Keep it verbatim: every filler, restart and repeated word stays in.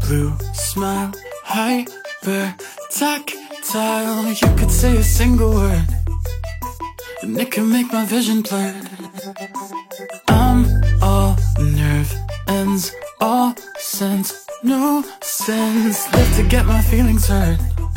blue smile, hyper tactile. You could say a single word and it can make my vision blurred. I'm all nerve ends, all sense, no sense. Live to get my feelings hurt.